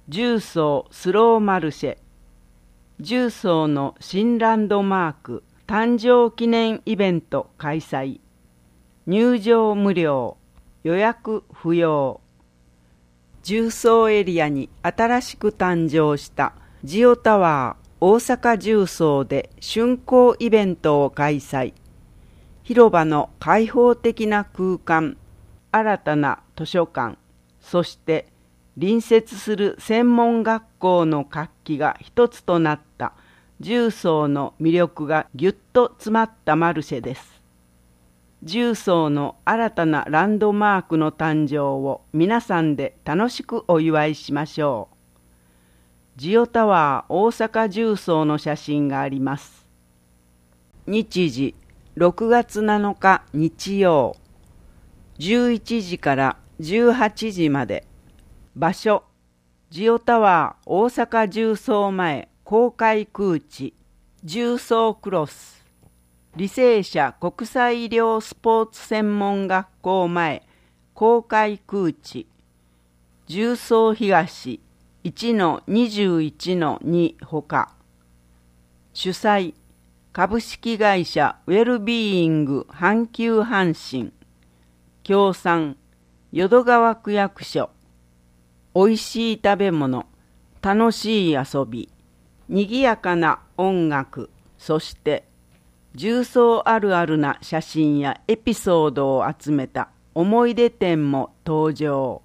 重曹スローマルシェ、重曹の新ランドマーク誕生記念イベント開催。入場無料、予約不要。重曹エリアに新しく誕生したジオタワー大阪重曹で竣工イベントを開催。広場の開放的な空間、新たな図書館、そして隣接する専門学校の活気が一つとなった重曹の魅力がぎゅっと詰まったマルシェです。重曹の新たなランドマークの誕生を皆さんで楽しくお祝いしましょう。ジオタワー大阪重曹の写真があります。日時6月7日日曜、11時から18時まで。場所、ジオタワー大阪重曹前公開空地、重曹クロス。履正社国際医療スポーツ専門学校前公開空地、重曹東 1-21-2 ほか。主催、株式会社ウェルビーイング阪急阪神。協賛、淀川区役所。おいしい食べ物、楽しい遊び、にぎやかな音楽、そして重曹あるあるな写真やエピソードを集めた思い出展も登場。